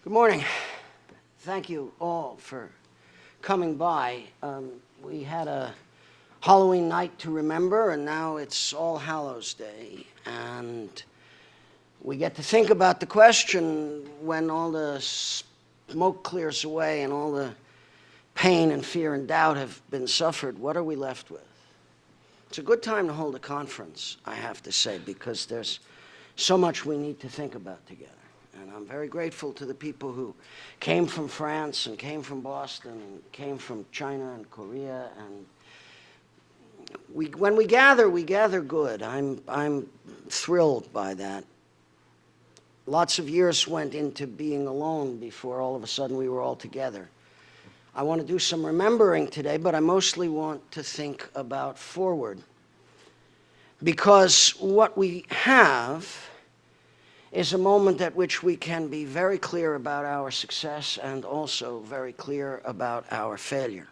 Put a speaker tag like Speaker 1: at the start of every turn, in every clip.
Speaker 1: Good morning. Thank you all for coming by. We had a Halloween night to remember, and now it's All Hallows Day. And we get to think about the question, when all the smoke clears away and all the pain and fear and doubt have been suffered, what are we left with? It's a good time to hold a conference, I have to say, because there's so much we need to think about together. And I'm very grateful to the people who came from France and came from Boston and came from China and Korea. And when we gather good. I'm thrilled by that. Lots of years went into being alone before all of a sudden we were all together. I want to do some remembering today, but I mostly want to think about forward. Because what we have is a moment at which we can be very clear about our success and also very clear about our failure.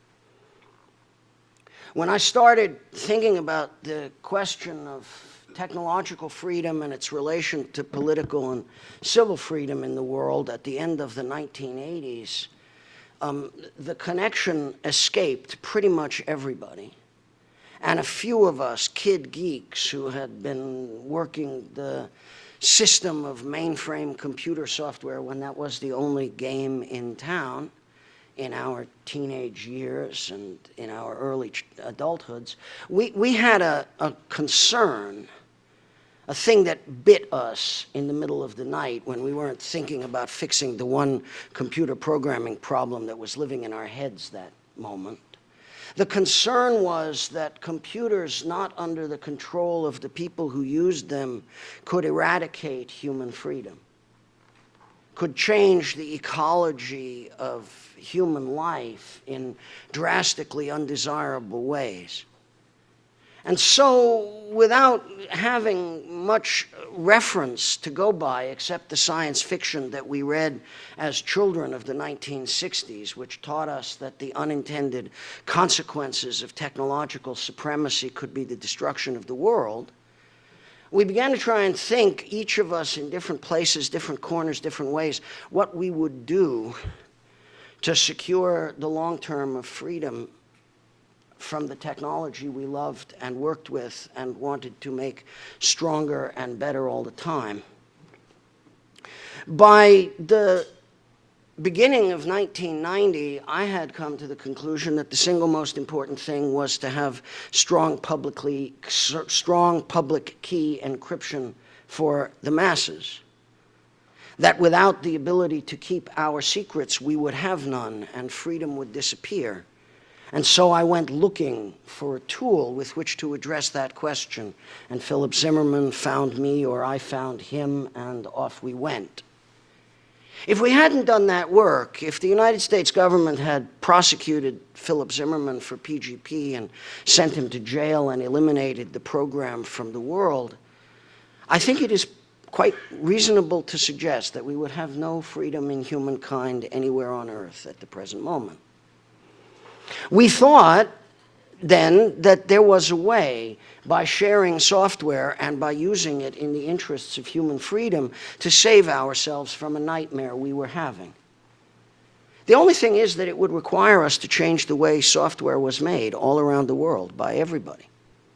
Speaker 1: When I started thinking about the question of technological freedom and its relation to political and civil freedom in the world at the end of the 1980s, the connection escaped pretty much everybody. And a few of us, kid geeks who had been working the system of mainframe computer software when that was the only game in town in our teenage years and in our early adulthoods, we had a concern, a thing that bit us in the middle of the night when we weren't thinking about fixing the one computer programming problem that was living in our heads that moment. The concern was that computers not under the control of the people who used them could eradicate human freedom, could change the ecology of human life in drastically undesirable ways. And so, without having much reference to go by except the science fiction that we read as children of the 1960s, which taught us that the unintended consequences of technological supremacy could be the destruction of the world, we began to try and think, each of us in different places, different corners, different ways, what we would do to secure the long term of freedom from the technology we loved and worked with and wanted to make stronger and better all the time. By the beginning of 1990, I had come to the conclusion that the single most important thing was to have strong public key encryption for the masses. That without the ability to keep our secrets, we would have none and freedom would disappear. And so I went looking for a tool with which to address that question. And Philip Zimmermann found me, or I found him, and off we went. If we hadn't done that work, if the United States government had prosecuted Philip Zimmermann for PGP and sent him to jail and eliminated the program from the world, I think it is quite reasonable to suggest that we would have no freedom in humankind anywhere on earth at the present moment. We thought then that there was a way, by sharing software and by using it in the interests of human freedom, to save ourselves from a nightmare we were having. The only thing is that it would require us to change the way software was made all around the world by everybody.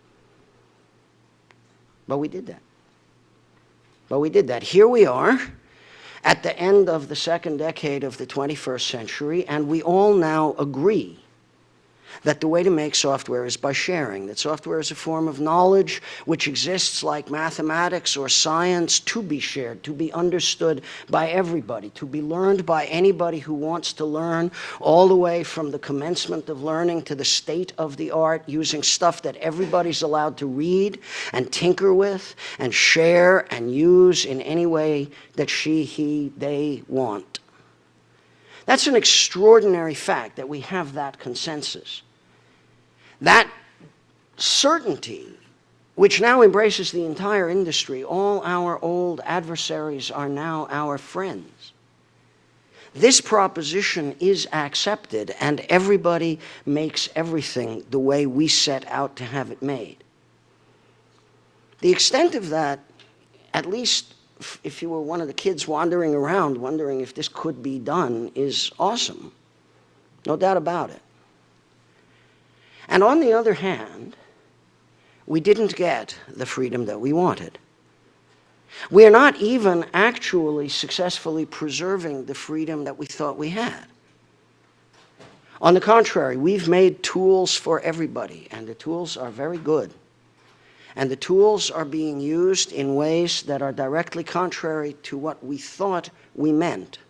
Speaker 1: But we did that. Here we are at the end of the second decade of the 21st century, and we all now agree that the way to make software is by sharing, that software is a form of knowledge which exists like mathematics or science to be shared, to be understood by everybody, to be learned by anybody who wants to learn, all the way from the commencement of learning to the state of the art, using stuff that everybody's allowed to read and tinker with and share and use in any way that she, he, they want. That's an extraordinary fact that we have that consensus. That certainty, which now embraces the entire industry, all our old adversaries are now our friends. This proposition is accepted, and everybody makes everything the way we set out to have it made. The extent of that, at least if you were one of the kids wandering around wondering if this could be done, is awesome. No doubt about it. And on the other hand, we didn't get the freedom that we wanted. We are not even actually successfully preserving the freedom that we thought we had. On the contrary, we've made tools for everybody, and the tools are very good. And the tools are being used in ways that are directly contrary to what we thought we meant.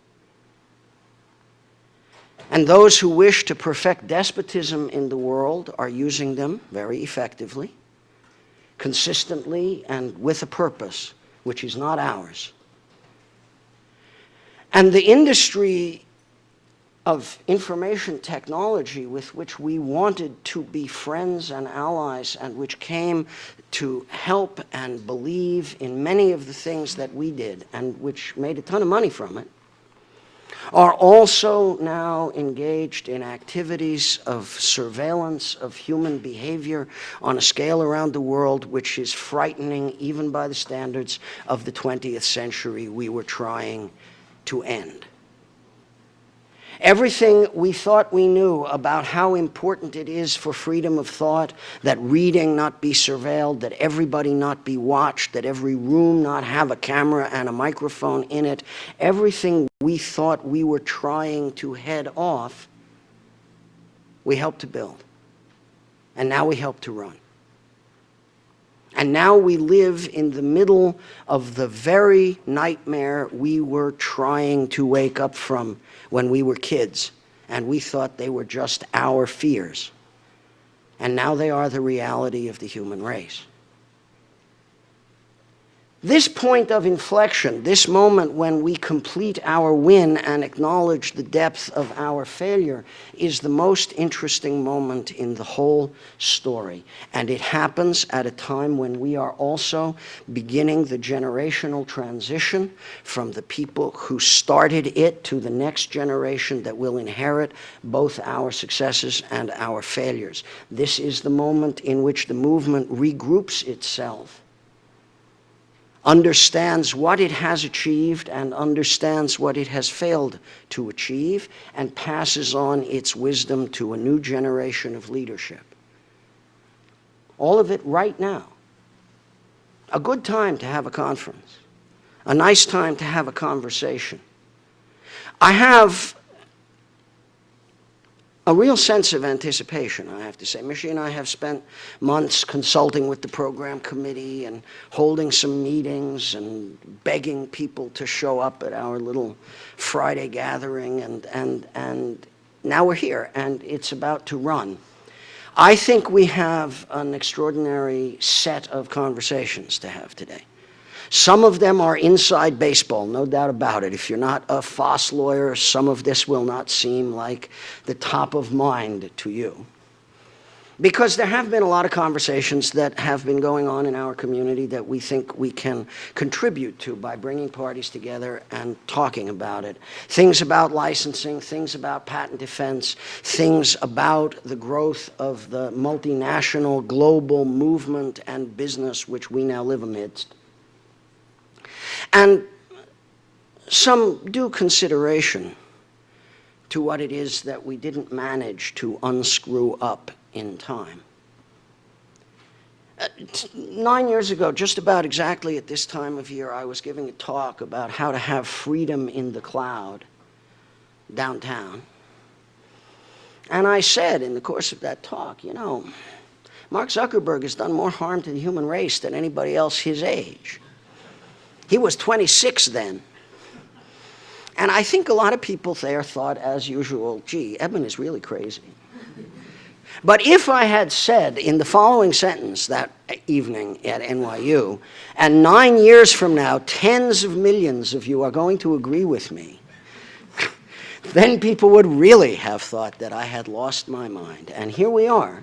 Speaker 1: And those who wish to perfect despotism in the world are using them very effectively, consistently, and with a purpose, which is not ours. And the industry of information technology with which we wanted to be friends and allies, and which came to help and believe in many of the things that we did, and which made a ton of money from it, are also now engaged in activities of surveillance of human behavior on a scale around the world which is frightening even by the standards of the 20th century we were trying to end. Everything we thought we knew about how important it is for freedom of thought, that reading not be surveilled, that everybody not be watched, that every room not have a camera and a microphone in it, everything we thought we were trying to head off, we helped to build. And now we help to run. And now we live in the middle of the very nightmare we were trying to wake up from when we were kids, and we thought they were just our fears. And now they are the reality of the human race. This point of inflection, this moment when we complete our win and acknowledge the depth of our failure, is the most interesting moment in the whole story. And it happens at a time when we are also beginning the generational transition from the people who started it to the next generation that will inherit both our successes and our failures. This is the moment in which the movement regroups itself, understands what it has achieved and understands what it has failed to achieve, and passes on its wisdom to a new generation of leadership. All of it right now. A good time to have a conference. A nice time to have a conversation. I have a real sense of anticipation, I have to say. Mishy and I have spent months consulting with the program committee and holding some meetings and begging people to show up at our little Friday gathering, and now we're here, and it's about to run. I think we have an extraordinary set of conversations to have today. Some of them are inside baseball, no doubt about it. If you're not a FOSS lawyer, some of this will not seem like the top of mind to you. Because there have been a lot of conversations that have been going on in our community that we think we can contribute to by bringing parties together and talking about it. Things about licensing, things about patent defense, things about the growth of the multinational global movement and business which we now live amidst. And some due consideration to what it is that we didn't manage to unscrew up in time. 9 years ago, just about exactly at this time of year, I was giving a talk about how to have freedom in the cloud downtown. And I said in the course of that talk, you know, Mark Zuckerberg has done more harm to the human race than anybody else his age. He was 26 then. And I think a lot of people there thought, as usual, gee, Eben is really crazy. But if I had said in the following sentence that evening at NYU, and 9 years from now, tens of millions of you are going to agree with me, then people would really have thought that I had lost my mind. And here we are.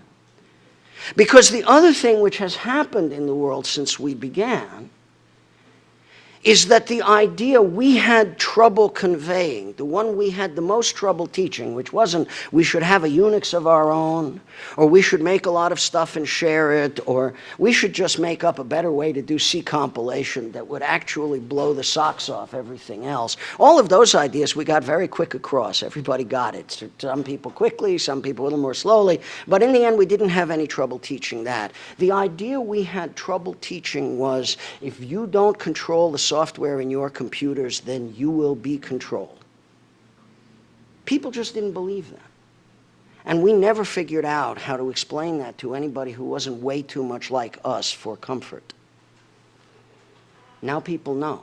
Speaker 1: Because the other thing which has happened in the world since we began is that the idea we had trouble conveying, the one we had the most trouble teaching, which wasn't we should have a Unix of our own, or we should make a lot of stuff and share it, or we should just make up a better way to do C compilation that would actually blow the socks off everything else. All of those ideas we got very quick across. Everybody got it. Some people quickly, some people a little more slowly, but in the end we didn't have any trouble teaching that. The idea we had trouble teaching was if you don't control the software in your computers, then you will be controlled. People just didn't believe that. And we never figured out how to explain that to anybody who wasn't way too much like us for comfort. Now people know.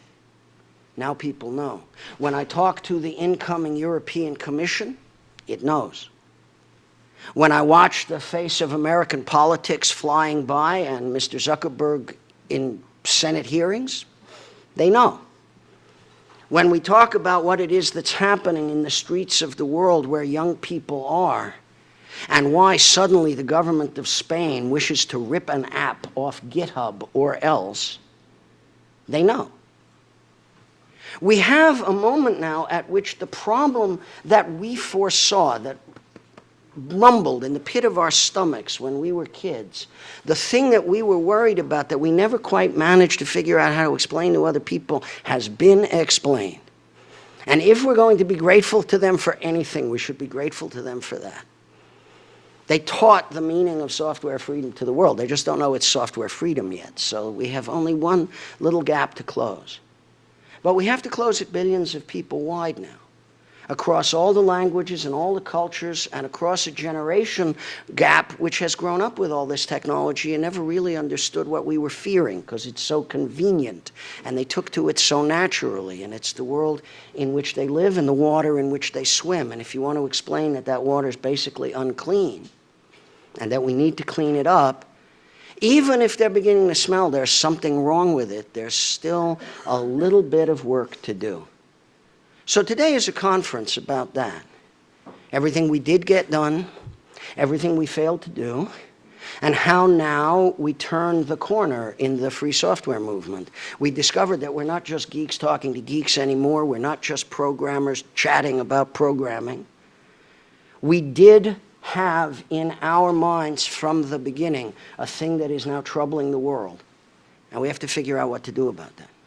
Speaker 1: Now people know. When I talk to the incoming European Commission, it knows. When I watch the face of American politics flying by and Mr. Zuckerberg in Senate hearings, they know. When we talk about what it is that's happening in the streets of the world where young people are, and why suddenly the government of Spain wishes to rip an app off GitHub or else, they know. We have a moment now at which the problem that we foresaw, that rumbled in the pit of our stomachs when we were kids, the thing that we were worried about that we never quite managed to figure out how to explain to other people, has been explained. And if we're going to be grateful to them for anything, we should be grateful to them for that. They taught the meaning of software freedom to the world. They just don't know it's software freedom yet. So we have only one little gap to close. But we have to close it billions of people wide now, across all the languages and all the cultures, and across a generation gap which has grown up with all this technology and never really understood what we were fearing because it's so convenient, and they took to it so naturally, and it's the world in which they live and the water in which they swim. And if you want to explain that that water is basically unclean and that we need to clean it up, even if they're beginning to smell there's something wrong with it, there's still a little bit of work to do. So today is a conference about that. Everything we did get done, everything we failed to do, and how now we turn the corner in the free software movement. We discovered that we're not just geeks talking to geeks anymore. We're not just programmers chatting about programming. We did have in our minds from the beginning a thing that is now troubling the world. And we have to figure out what to do about that.